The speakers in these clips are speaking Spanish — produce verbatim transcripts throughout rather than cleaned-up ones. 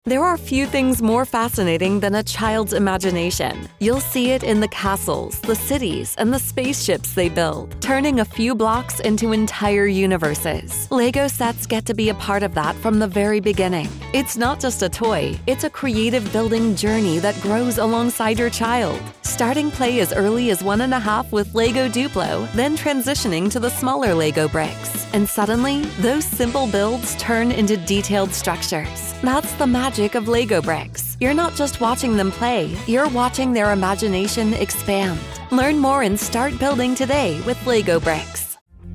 There are few things more fascinating than a child's imagination. You'll see it in the castles, the cities, and the spaceships they build, turning a few blocks into entire universes. Lego sets get to be a part of that from the very beginning. It's not just a toy, it's a creative building journey that grows alongside your child. Starting play as early as one and a half with Lego Duplo, then transitioning to the smaller Lego bricks. And suddenly, those simple builds turn into detailed structures. That's the magic of Lego bricks. You're not just watching them play, you're watching their imagination expand. Learn more and start building today with Lego bricks.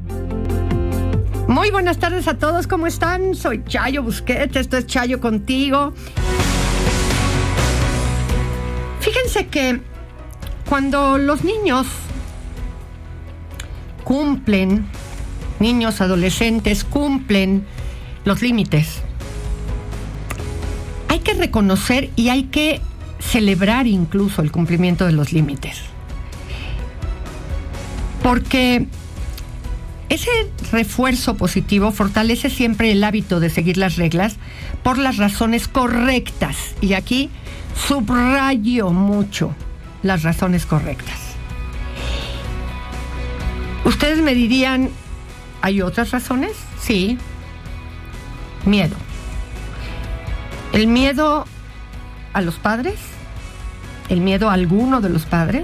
Muy buenas tardes a todos, ¿cómo están? Soy Chayo Busquets, esto es Chayo Contigo. Fíjense que cuando los niños cumplen, niños, adolescentes, cumplen los límites, hay que reconocer y hay que celebrar incluso el cumplimiento de los límites. Porque ese refuerzo positivo fortalece siempre el hábito de seguir las reglas por las razones correctas. Y aquí subrayo mucho las razones correctas. Ustedes me dirían, ¿hay otras razones? Sí. Miedo. El miedo a los padres, el miedo a alguno de los padres,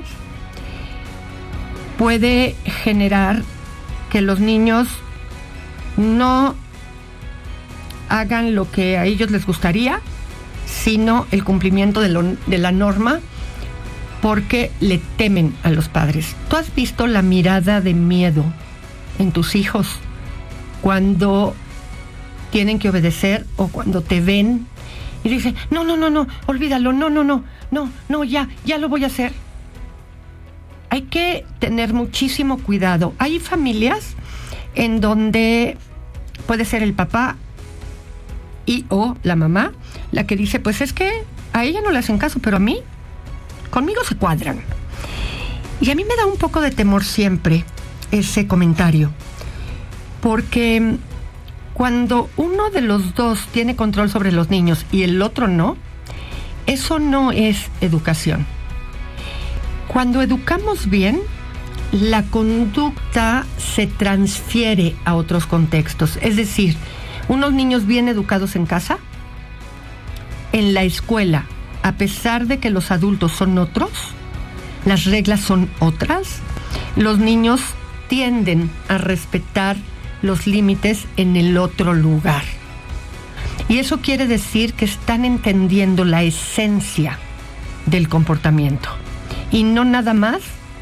puede generar que los niños no hagan lo que a ellos les gustaría, sino el cumplimiento de, lo, de la norma, porque le temen a los padres. ¿Tú has visto la mirada de miedo en tus hijos cuando tienen que obedecer o cuando te ven y dicen, no, no, no, no, olvídalo, no, no, no, no, no, ya, ya lo voy a hacer? Hay que tener muchísimo cuidado. Hay familias en donde puede ser el papá y o la mamá la que dice, pues es que a ella no le hacen caso, pero a mí, conmigo se cuadran. Y a mí me da un poco de temor siempre ese comentario, porque cuando uno de los dos tiene control sobre los niños y el otro no, eso no es educación. Cuando educamos bien, la conducta se transfiere a otros contextos. Es decir, unos niños bien educados en casa, en la escuela, a pesar de que los adultos son otros, las reglas son otras, los niños tienden a respetar los límites en el otro lugar. Y eso quiere decir que están entendiendo la esencia del comportamiento. Y no nada más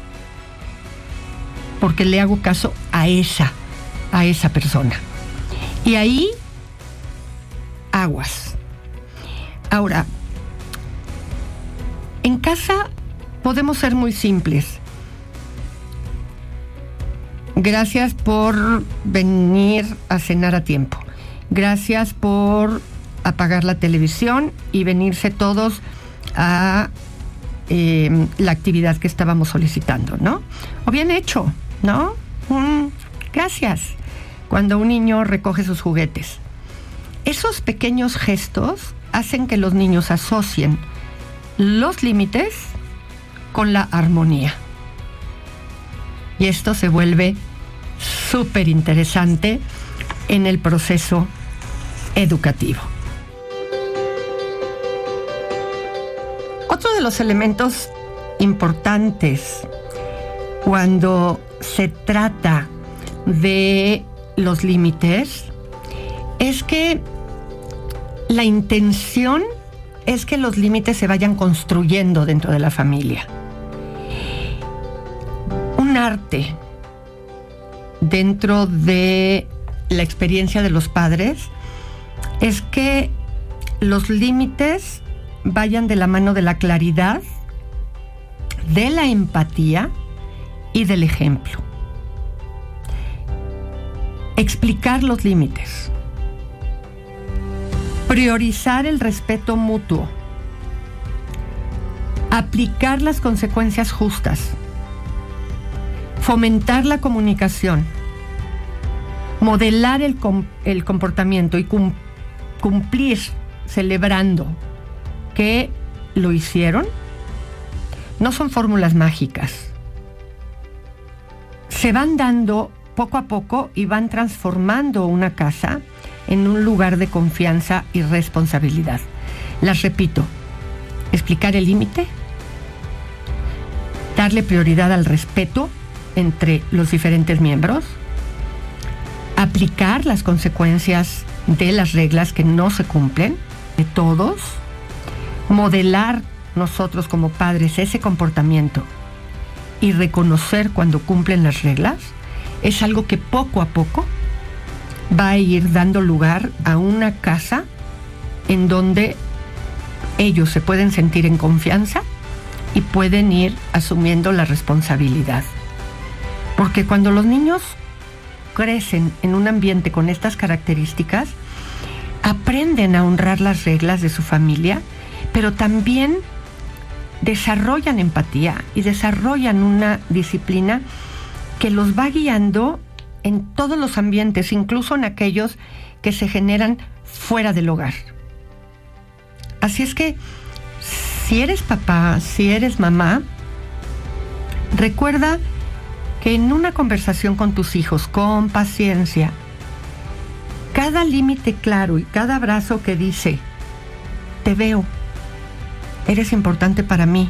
porque le hago caso a esa, a esa persona. Y ahí, aguas. Ahora, en casa podemos ser muy simples. Gracias por venir a cenar a tiempo. Gracias por apagar la televisión y venirse todos a eh, la actividad que estábamos solicitando, ¿no? O bien hecho, ¿no? Mm, gracias. Cuando un niño recoge sus juguetes. Esos pequeños gestos hacen que los niños asocien los límites con la armonía. Y esto se vuelve súper interesante en el proceso educativo. Otro de los elementos importantes cuando se trata de los límites es que la intención es que los límites se vayan construyendo dentro de la familia. Un arte dentro de la experiencia de los padres es que los límites vayan de la mano de la claridad, de la empatía y del ejemplo. Explicar los límites. Priorizar el respeto mutuo. Aplicar las consecuencias justas. Fomentar la comunicación. Modelar el, com- el comportamiento y cum- cumplir celebrando que lo hicieron, no son fórmulas mágicas. Se van dando poco a poco y van transformando una casa en un lugar de confianza y responsabilidad. Las repito, explicar el límite, darle prioridad al respeto entre los diferentes miembros, aplicar las consecuencias de las reglas que no se cumplen, de todos, modelar nosotros como padres ese comportamiento y reconocer cuando cumplen las reglas, es algo que poco a poco va a ir dando lugar a una casa en donde ellos se pueden sentir en confianza y pueden ir asumiendo la responsabilidad. Porque cuando los niños crecen en un ambiente con estas características, aprenden a honrar las reglas de su familia, pero también desarrollan empatía y desarrollan una disciplina que los va guiando en todos los ambientes, incluso en aquellos que se generan fuera del hogar. Así es que, si eres papá, si eres mamá, recuerda que en una conversación con tus hijos, con paciencia, cada límite claro y cada abrazo que dice, te veo, eres importante para mí,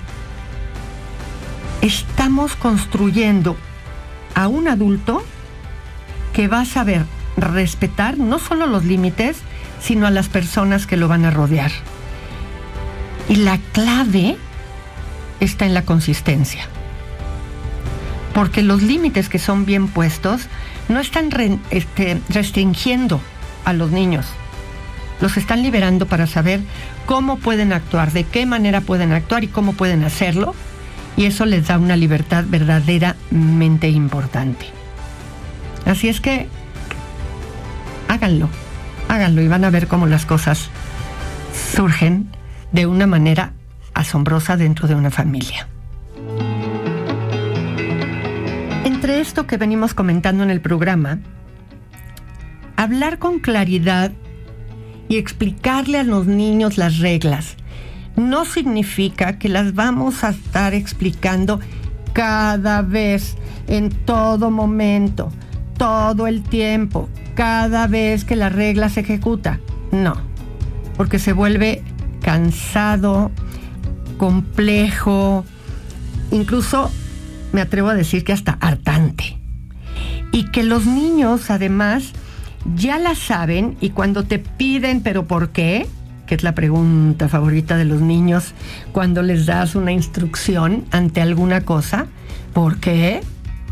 estamos construyendo a un adulto que va a saber respetar no solo los límites, sino a las personas que lo van a rodear. Y la clave está en la consistencia. Porque los límites que son bien puestos no están re, este, restringiendo a los niños. Los están liberando para saber cómo pueden actuar, de qué manera pueden actuar y cómo pueden hacerlo. Y eso les da una libertad verdaderamente importante. Así es que háganlo, háganlo y van a ver cómo las cosas surgen de una manera asombrosa dentro de una familia. Entre esto que venimos comentando en el programa, hablar con claridad y explicarle a los niños las reglas no significa que las vamos a estar explicando cada vez, en todo momento, todo el tiempo, cada vez que la regla se ejecuta. No, porque se vuelve cansado, complejo, incluso me atrevo a decir que hasta hartante. Y que los niños además ya la saben, y cuando te piden ¿pero por qué?, que es la pregunta favorita de los niños cuando les das una instrucción ante alguna cosa, ¿por qué?,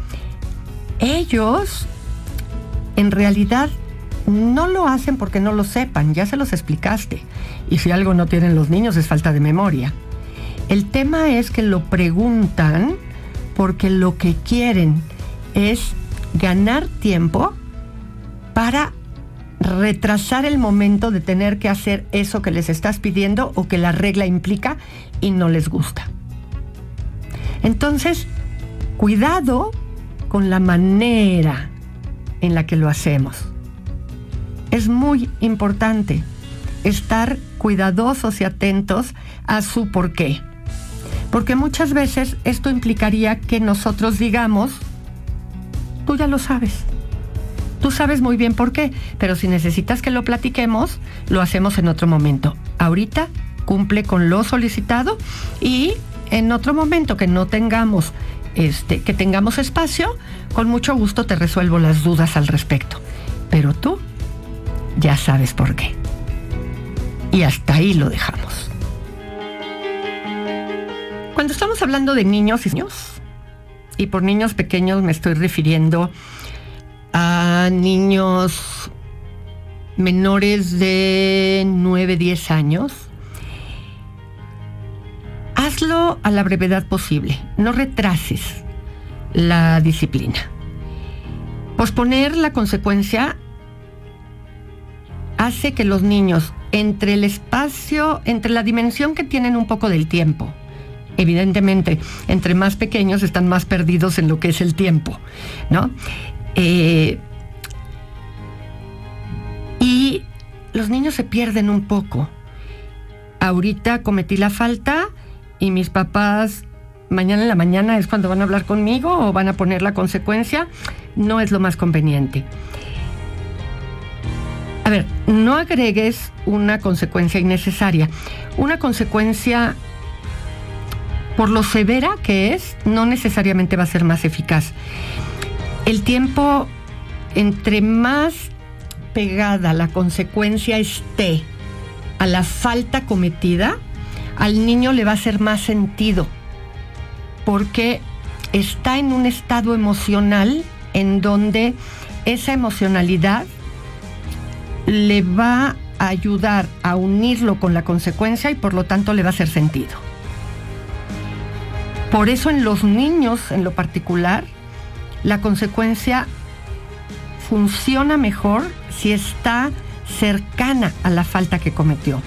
ellos en realidad no lo hacen porque no lo sepan, ya se los explicaste. Y si algo no tienen los niños es falta de memoria. El tema es que lo preguntan porque lo que quieren es ganar tiempo para retrasar el momento de tener que hacer eso que les estás pidiendo o que la regla implica y no les gusta. Entonces, cuidado con la manera en la que lo hacemos. Es muy importante estar cuidadosos y atentos a su porqué. Porque muchas veces esto implicaría que nosotros digamos, tú ya lo sabes. Tú sabes muy bien por qué, pero si necesitas que lo platiquemos, lo hacemos en otro momento. Ahorita cumple con lo solicitado y en otro momento que no tengamos, este, que tengamos espacio, con mucho gusto te resuelvo las dudas al respecto. Pero tú ya sabes por qué. Y hasta ahí lo dejamos. Cuando estamos hablando de niños y niños, y por niños pequeños me estoy refiriendo a niños menores de nueve, diez años, hazlo a la brevedad posible. No retrases la disciplina. Posponer la consecuencia hace que los niños, entre el espacio, entre la dimensión que tienen un poco del tiempo, evidentemente, entre más pequeños están más perdidos en lo que es el tiempo, ¿no? Eh, y los niños se pierden un poco ahorita cometí la falta y mis papás mañana en la mañana es cuando van a hablar conmigo o van a poner la consecuencia, no es lo más conveniente. A ver, no agregues una consecuencia innecesaria. Una consecuencia, por lo severa que es, no necesariamente va a ser más eficaz. El tiempo, entre más pegada la consecuencia esté a la falta cometida, al niño le va a hacer más sentido, porque está en un estado emocional en donde esa emocionalidad le va a ayudar a unirlo con la consecuencia y por lo tanto le va a hacer sentido. Por eso en los niños en lo particular, la consecuencia funciona mejor si está cercana a la falta que cometió.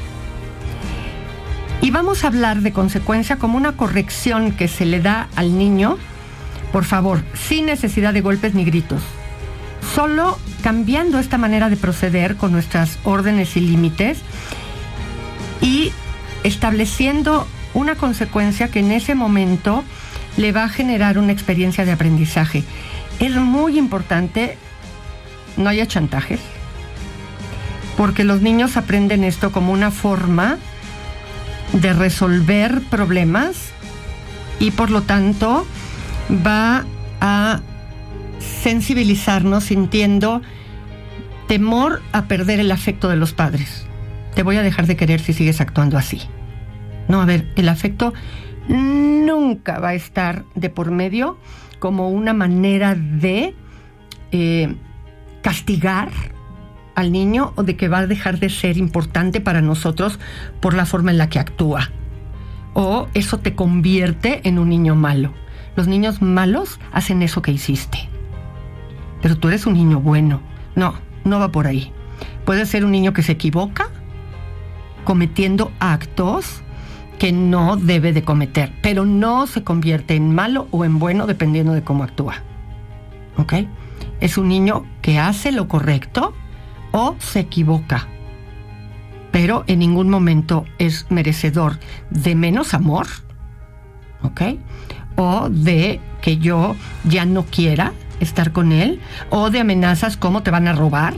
Y vamos a hablar de consecuencia como una corrección que se le da al niño, por favor, sin necesidad de golpes ni gritos. Solo cambiando esta manera de proceder con nuestras órdenes y límites y estableciendo una consecuencia que en ese momento le va a generar una experiencia de aprendizaje. Es muy importante, no haya chantajes, porque los niños aprenden esto como una forma de resolver problemas y por lo tanto va a sensibilizarnos sintiendo temor a perder el afecto de los padres. Te voy a dejar de querer si sigues actuando así. No, a ver, el afecto nunca va a estar de por medio como una manera de eh, castigar al niño o de que va a dejar de ser importante para nosotros por la forma en la que actúa. O eso te convierte en un niño malo. Los niños malos hacen eso que hiciste. Pero tú eres un niño bueno. No, no va por ahí. Puede ser un niño que se equivoca cometiendo actos que no debe de cometer, pero no se convierte en malo o en bueno dependiendo de cómo actúa. ¿Ok? Es un niño que hace lo correcto o se equivoca, pero en ningún momento es merecedor de menos amor, ¿ok? O de que yo ya no quiera estar con él, o de amenazas como te van a robar,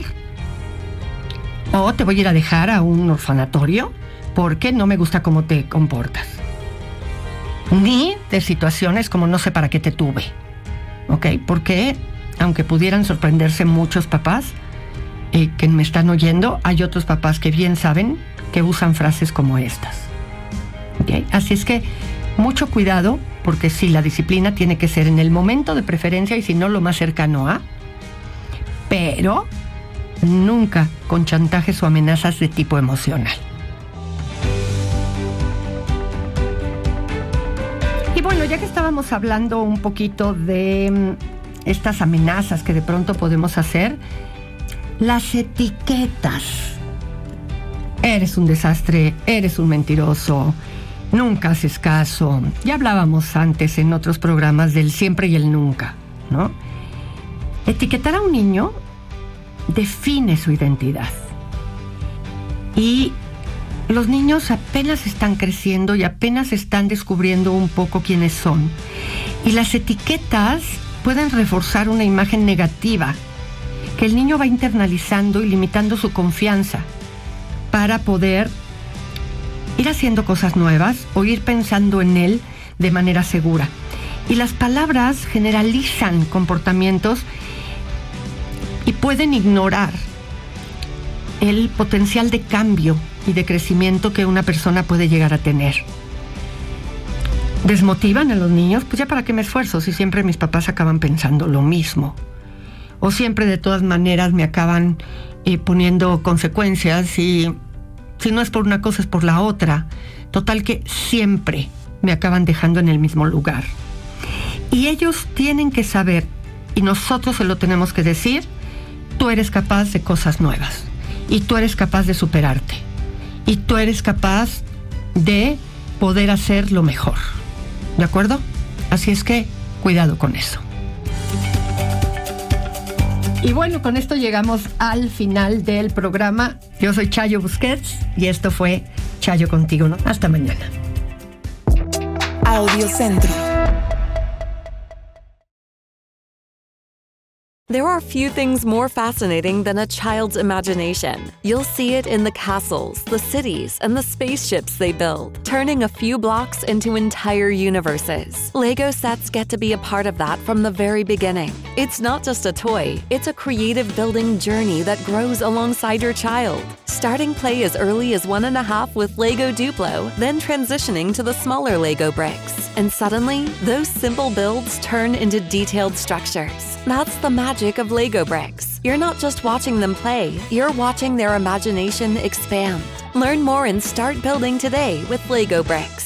o te voy a ir a dejar a un orfanatorio porque no me gusta cómo te comportas. Ni de situaciones como no sé para qué te tuve, ¿ok? Porque aunque pudieran sorprenderse muchos papás eh, que me están oyendo, hay otros papás que bien saben que usan frases como estas, ¿ok? Así es que mucho cuidado, porque sí, la disciplina tiene que ser en el momento de preferencia y si no, lo más cercano a, pero nunca con chantajes o amenazas de tipo emocional. Y bueno, ya que estábamos hablando un poquito de estas amenazas que de pronto podemos hacer, las etiquetas. Eres un desastre, eres un mentiroso, nunca haces caso. Ya hablábamos antes en otros programas del siempre y el nunca, ¿no? Etiquetar a un niño define su identidad. Y los niños apenas están creciendo y apenas están descubriendo un poco quiénes son. Y las etiquetas pueden reforzar una imagen negativa que el niño va internalizando y limitando su confianza para poder ir haciendo cosas nuevas o ir pensando en él de manera segura. Y las palabras generalizan comportamientos y pueden ignorar el potencial de cambio y de crecimiento que una persona puede llegar a tener. ¿Desmotivan a los niños? Pues ya para qué me esfuerzo si siempre mis papás acaban pensando lo mismo. O siempre de todas maneras me acaban eh, poniendo consecuencias y si no es por una cosa es por la otra. Total que siempre me acaban dejando en el mismo lugar. Y ellos tienen que saber, y nosotros se lo tenemos que decir, tú eres capaz de cosas nuevas. Y tú eres capaz de superarte. Y tú eres capaz de poder hacer lo mejor. ¿De acuerdo? Así es que, cuidado con eso. Y bueno, con esto llegamos al final del programa. Yo soy Chayo Busquets y esto fue Chayo contigo, ¿no? Hasta mañana. Audiocentro. There are few things more fascinating than a child's imagination. You'll see it in the castles, the cities, and the spaceships they build, turning a few blocks into entire universes. Lego sets get to be a part of that from the very beginning. It's not just a toy, it's a creative building journey that grows alongside your child. Starting play as early as one and a half with Lego Duplo, then transitioning to the smaller Lego bricks. And suddenly, those simple builds turn into detailed structures. That's the magic of Lego bricks. You're not just watching them play, you're watching their imagination expand. Learn more and start building today with Lego bricks.